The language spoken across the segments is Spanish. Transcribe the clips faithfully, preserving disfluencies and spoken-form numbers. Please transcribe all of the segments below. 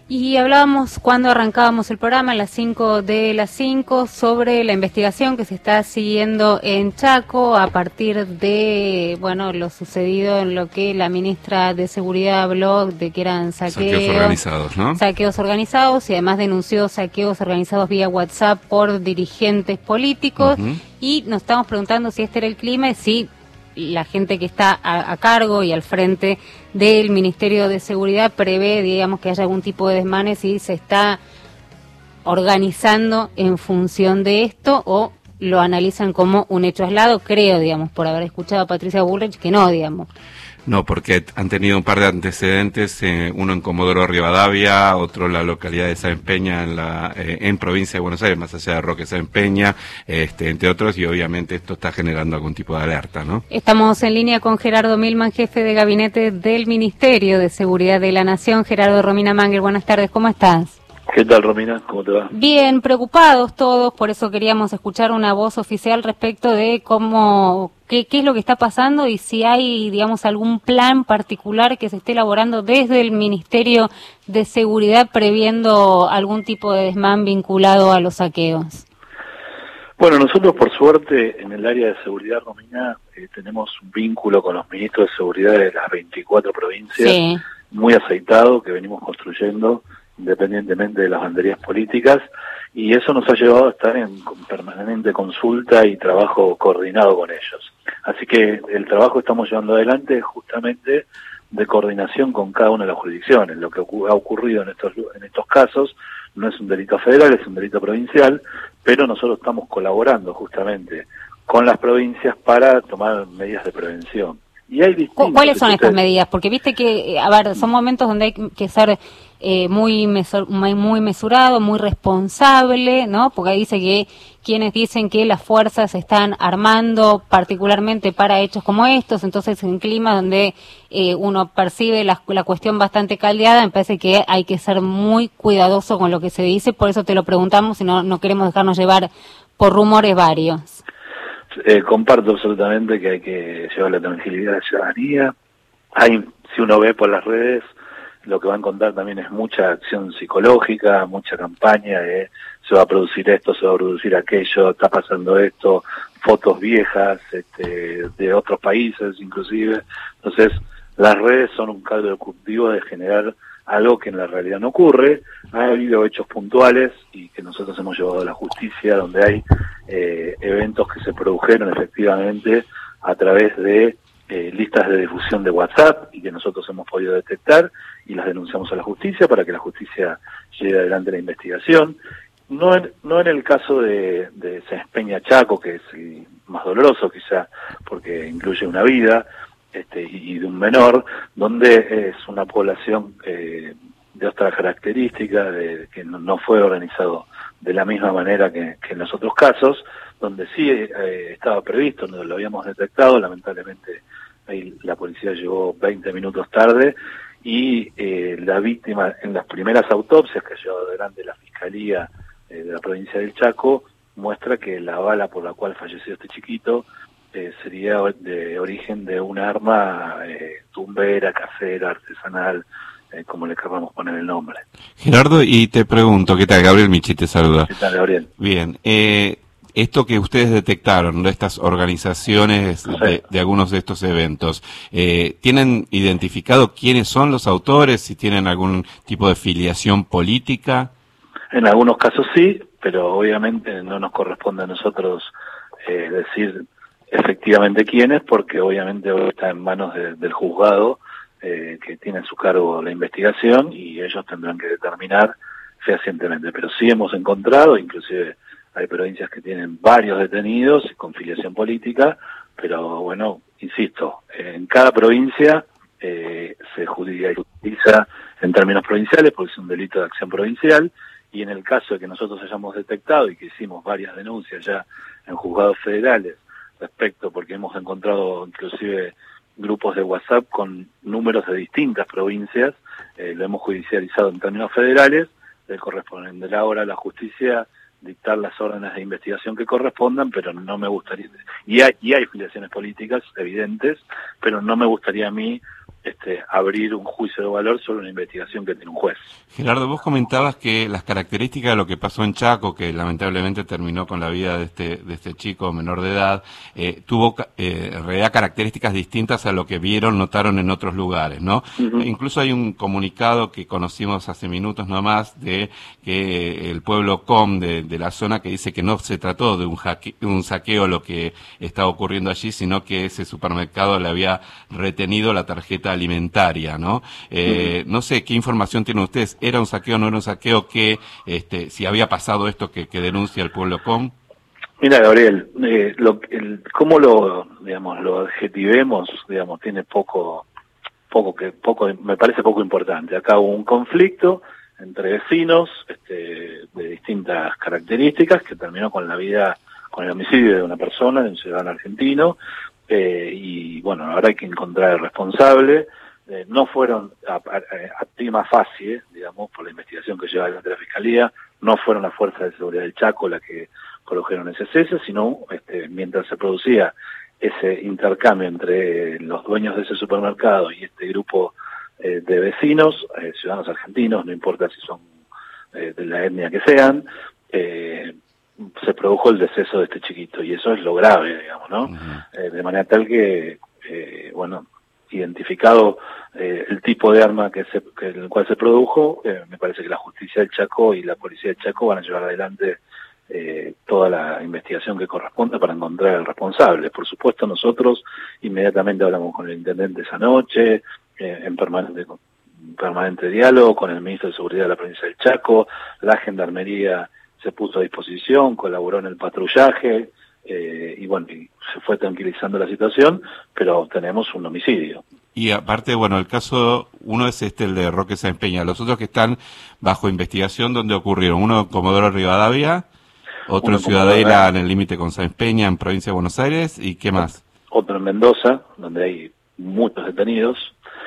Y hablábamos cuando arrancábamos el programa a las cinco de las cinco sobre la investigación que se está siguiendo en Chaco a partir de, bueno, lo sucedido en lo que la ministra de Seguridad habló de que eran saqueos, saqueos organizados, ¿no? Saqueos organizados y además denunció saqueos organizados vía WhatsApp por dirigentes políticos. Uh-huh. Y nos estamos preguntando si este era el clima y si la gente que está a, a cargo y al frente del Ministerio de Seguridad prevé, digamos, que haya algún tipo de desmanes y se está organizando en función de esto o lo analizan como un hecho aislado. Creo, digamos, por haber escuchado a Patricia Bullrich, que no, digamos. No, porque han tenido un par de antecedentes, eh, uno en Comodoro Rivadavia, otro en la localidad de Sáenz Peña, en la eh, en provincia de Buenos Aires, más allá de Roque Sáenz Peña, este, entre otros, y obviamente esto está generando algún tipo de alerta, ¿no? Estamos en línea con Gerardo Milman, jefe de gabinete del Ministerio de Seguridad de la Nación. Gerardo, Romina Mangel, buenas tardes, ¿cómo estás? ¿Qué tal, Romina? ¿Cómo te va? Bien, preocupados todos, por eso queríamos escuchar una voz oficial respecto de cómo, qué, qué es lo que está pasando y si hay, digamos, algún plan particular que se esté elaborando desde el Ministerio de Seguridad previendo algún tipo de desmán vinculado a los saqueos. Bueno, nosotros por suerte en el área de seguridad, Romina, eh, tenemos un vínculo con los ministros de seguridad de las veinticuatro provincias, sí, muy aceitado, que venimos construyendo independientemente de las banderías políticas, y eso nos ha llevado a estar en permanente consulta y trabajo coordinado con ellos. Así que el trabajo que estamos llevando adelante es justamente de coordinación con cada una de las jurisdicciones. Lo que ha ocurrido en estos, en estos casos no es un delito federal, es un delito provincial, pero nosotros estamos colaborando justamente con las provincias para tomar medidas de prevención. Y hay distintos, ¿Cuáles son estas medidas? Porque viste que, a ver, son momentos donde hay que ser eh, muy, mesur muy mesurado, muy responsable, ¿no? Porque ahí dice que quienes dicen que las fuerzas se están armando particularmente para hechos como estos, entonces en clima donde eh, uno percibe la, la cuestión bastante caldeada, me parece que hay que ser muy cuidadoso con lo que se dice, por eso te lo preguntamos y no, no queremos dejarnos llevar por rumores varios. Eh, comparto absolutamente que hay que llevar la tranquilidad a la ciudadanía. Hay, si uno ve por las redes, lo que va a encontrar también es mucha acción psicológica, mucha campaña de se va a producir esto, se va a producir aquello, está pasando esto, fotos viejas este, de otros países inclusive. Entonces, las redes son un caldo de cultivo de generar algo que en la realidad no ocurre. Ha habido hechos puntuales y que nosotros hemos llevado a la justicia, donde hay eh, eventos que se produjeron efectivamente a través de eh, listas de difusión de WhatsApp y que nosotros hemos podido detectar y las denunciamos a la justicia para que la justicia lleve adelante la investigación. No en, no en el caso de, de Sáenz Peña Chaco, que es el más doloroso quizá porque incluye una vida, Este, y de un menor, donde es una población eh, de otras características, de, que no, no fue organizado de la misma manera que, que en los otros casos, donde sí eh, estaba previsto, donde lo habíamos detectado, lamentablemente ahí la policía llegó veinte minutos tarde, y eh, la víctima en las primeras autopsias que ha llevado adelante la Fiscalía eh, de la provincia del Chaco, muestra que la bala por la cual falleció este chiquito Eh, sería de origen de un arma eh, tumbera, casera, artesanal, eh, como le queramos poner el nombre. Gerardo, y te pregunto, ¿qué tal? Gabriel Michi te saluda. ¿Qué tal, Gabriel? Bien, eh, esto que ustedes detectaron, de estas organizaciones Sí. de, de algunos de estos eventos, eh, ¿tienen identificado quiénes son los autores, si tienen algún tipo de filiación política? En algunos casos sí, pero obviamente no nos corresponde a nosotros eh, decir efectivamente quiénes, porque obviamente hoy está en manos de, del juzgado eh, que tiene a su cargo la investigación y ellos tendrán que determinar fehacientemente. Pero sí hemos encontrado, inclusive hay provincias que tienen varios detenidos con filiación política, pero bueno, insisto, en cada provincia eh, se judicializa en términos provinciales porque es un delito de acción provincial, y en el caso de que nosotros hayamos detectado y que hicimos varias denuncias ya en juzgados federales respecto, porque hemos encontrado inclusive grupos de WhatsApp con números de distintas provincias, eh, lo hemos judicializado en términos federales, le corresponderá ahora a la justicia dictar las órdenes de investigación que correspondan, pero no me gustaría, y hay, y hay filiaciones políticas evidentes, pero no me gustaría a mí este, abrir un juicio de valor sobre una investigación que tiene un juez. Gerardo, vos comentabas que las características de lo que pasó en Chaco, que lamentablemente terminó con la vida de este, de este chico menor de edad, eh, tuvo eh, en realidad características distintas a lo que vieron, notaron en otros lugares, ¿no? Uh-huh. E incluso hay un comunicado que conocimos hace minutos nomás de que el pueblo Com de, de la zona que dice que no se trató de un, jaque, un saqueo lo que estaba ocurriendo allí, sino que ese supermercado le había retenido la tarjeta alimentaria, ¿no? Eh, uh-huh. No sé, ¿qué información tienen ustedes? ¿Era un saqueo o no era un saqueo? ¿Qué, este, si había pasado esto que, que denuncia el pueblo Com? Mira, Gabriel, eh, lo, el, cómo lo, digamos, lo adjetivemos, digamos, tiene poco, poco que, poco, me parece poco importante. Acá hubo un conflicto entre vecinos, este, de distintas características que terminó con la vida, con el homicidio de una persona, de un ciudadano argentino, eh, y bueno, ahora hay que encontrar el responsable. Eh, no fueron a, a, a prima facie, digamos, por la investigación que lleva adelante la Fiscalía, no fueron las fuerzas de seguridad del Chaco las que produjeron ese cese, sino este, mientras se producía ese intercambio entre los dueños de ese supermercado y este grupo eh, de vecinos, eh, ciudadanos argentinos, no importa si son eh, de la etnia que sean, eh, se produjo el deceso de este chiquito, y eso es lo grave, digamos, ¿no? Uh-huh. Eh, de manera tal que, eh, bueno, identificado eh, el tipo de arma que se, que el cual se produjo, eh, me parece que la justicia del Chaco y la policía del Chaco van a llevar adelante eh, toda la investigación que corresponda para encontrar al responsable. Por supuesto, nosotros inmediatamente hablamos con el intendente esa noche, eh, en permanente, permanente diálogo con el ministro de Seguridad de la provincia del Chaco. La Gendarmería se puso a disposición, colaboró en el patrullaje, Eh, y bueno, y se fue tranquilizando la situación, pero tenemos un homicidio. Y aparte, bueno, el caso, uno es este, el de Roque Sáenz Peña, los otros que están bajo investigación, ¿dónde ocurrieron? Uno en Comodoro Rivadavia, otro en Ciudadela, en el límite con Sáenz Peña, en provincia de Buenos Aires, ¿y qué más? Otro en Mendoza, donde hay muchos detenidos,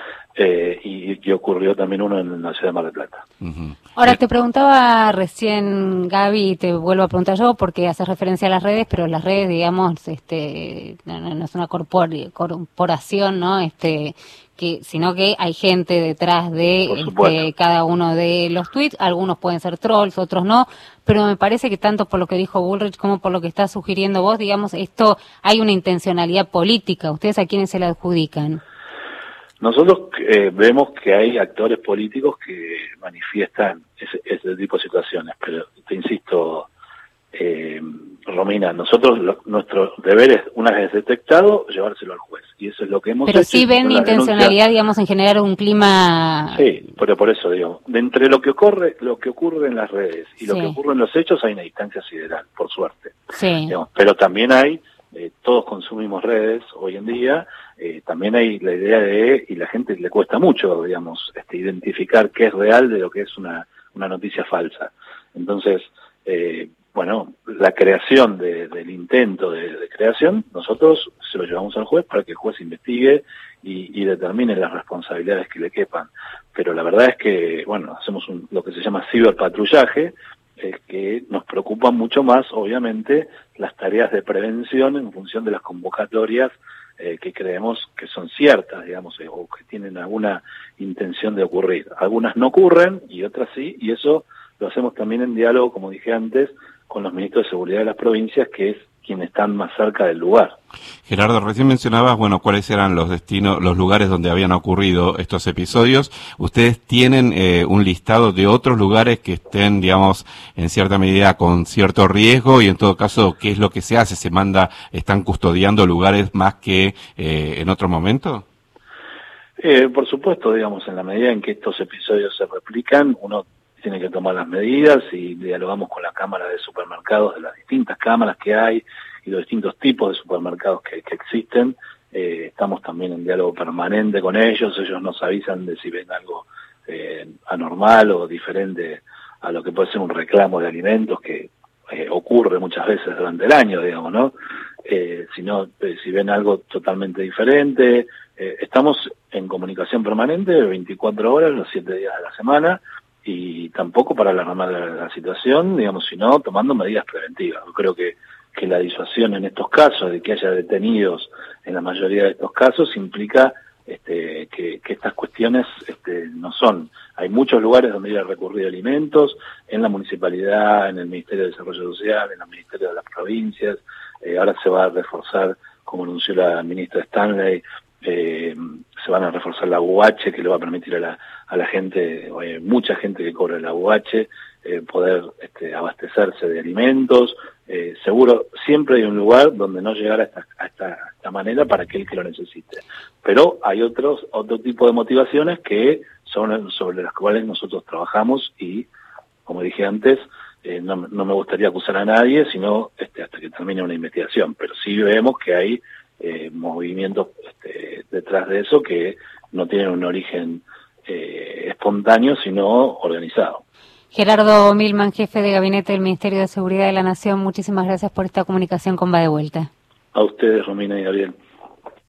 eh, y que ocurrió también uno en la ciudad de Mar del Plata. Uh-huh. Ahora, te preguntaba recién, Gaby, y te vuelvo a preguntar yo, porque haces referencia a las redes, pero las redes, digamos, este, no, no es una corpor, corporación, ¿no? Este, que, sino que hay gente detrás de este, cada uno de los tweets. Algunos pueden ser trolls, otros no, pero me parece que tanto por lo que dijo Bullrich como por lo que estás sugiriendo vos, digamos, esto hay una intencionalidad política. ¿Ustedes a quiénes se la adjudican? Nosotros eh, vemos que hay actores políticos que manifiestan ese, ese tipo de situaciones, pero te insisto, eh, Romina, nosotros lo, nuestro deber es, una vez detectado, llevárselo al juez, y eso es lo que hemos pero hecho. Pero sí ven intencionalidad, denuncia, digamos, en generar un clima... Sí, pero por eso digo, de entre lo que ocurre lo que ocurre en las redes y sí. lo que ocurre en los hechos hay una distancia sideral, por suerte. Sí. Digamos, pero también hay... Eh, todos consumimos redes hoy en día, eh, también hay la idea de, y la gente le cuesta mucho, digamos, este, identificar qué es real de lo que es una, una noticia falsa. Entonces, eh, bueno, la creación de, del intento de, de creación, nosotros se lo llevamos al juez para que el juez investigue y, y determine las responsabilidades que le quepan. Pero la verdad es que, bueno, hacemos un, lo que se llama ciberpatrullaje, es que nos preocupan mucho más, obviamente, las tareas de prevención en función de las convocatorias eh, que creemos que son ciertas, digamos, eh, o que tienen alguna intención de ocurrir. Algunas no ocurren y otras sí, y eso lo hacemos también en diálogo, como dije antes, con los ministros de Seguridad de las provincias, que es quienes están más cerca del lugar. Gerardo, recién mencionabas, bueno, cuáles eran los destinos, los lugares donde habían ocurrido estos episodios. ¿Ustedes tienen eh, un listado de otros lugares que estén, digamos, en cierta medida con cierto riesgo? Y en todo caso, ¿qué es lo que se hace? ¿Se manda, están custodiando lugares más que eh, en otro momento? Eh, por supuesto, digamos, en la medida en que estos episodios se replican, uno tiene que tomar las medidas y dialogamos con la Cámara de Supermercados, de las distintas cámaras que hay y los distintos tipos de supermercados que, que existen. Eh, estamos también en diálogo permanente con ellos, ellos nos avisan de si ven algo eh, anormal o diferente a lo que puede ser un reclamo de alimentos que eh, ocurre muchas veces durante el año, digamos, ¿no? Eh, si no, eh, si ven algo totalmente diferente, eh, estamos en comunicación permanente veinticuatro horas, los siete días de la semana, y tampoco para alarmar la, la situación, digamos, sino tomando medidas preventivas. Yo creo que, que la disuasión en estos casos, de que haya detenidos en la mayoría de estos casos, implica este, que, que estas cuestiones este, no son. Hay muchos lugares donde ir a recurrir alimentos, en la municipalidad, en el Ministerio de Desarrollo Social, en los ministerios de las provincias. Eh, ahora se va a reforzar, como anunció la ministra Stanley, eh, se van a reforzar la U H, que le va a permitir a la, a la gente, hay mucha gente que cobra la U H, eh, poder este, abastecerse de alimentos. Eh, seguro, siempre hay un lugar donde no llegar a esta, a esta, a esta manera para aquel que lo necesite. Pero hay otros, otro tipo de motivaciones que son sobre las cuales nosotros trabajamos y, como dije antes, eh, no, no me gustaría acusar a nadie, sino este, hasta que termine una investigación. Pero sí vemos que hay eh, movimientos este, detrás de eso que no tienen un origen eh, espontáneo, sino organizado. Gerardo Milman, jefe de gabinete del Ministerio de Seguridad de la Nación, muchísimas gracias por esta comunicación con Va de Vuelta. A ustedes, Romina y Gabriel.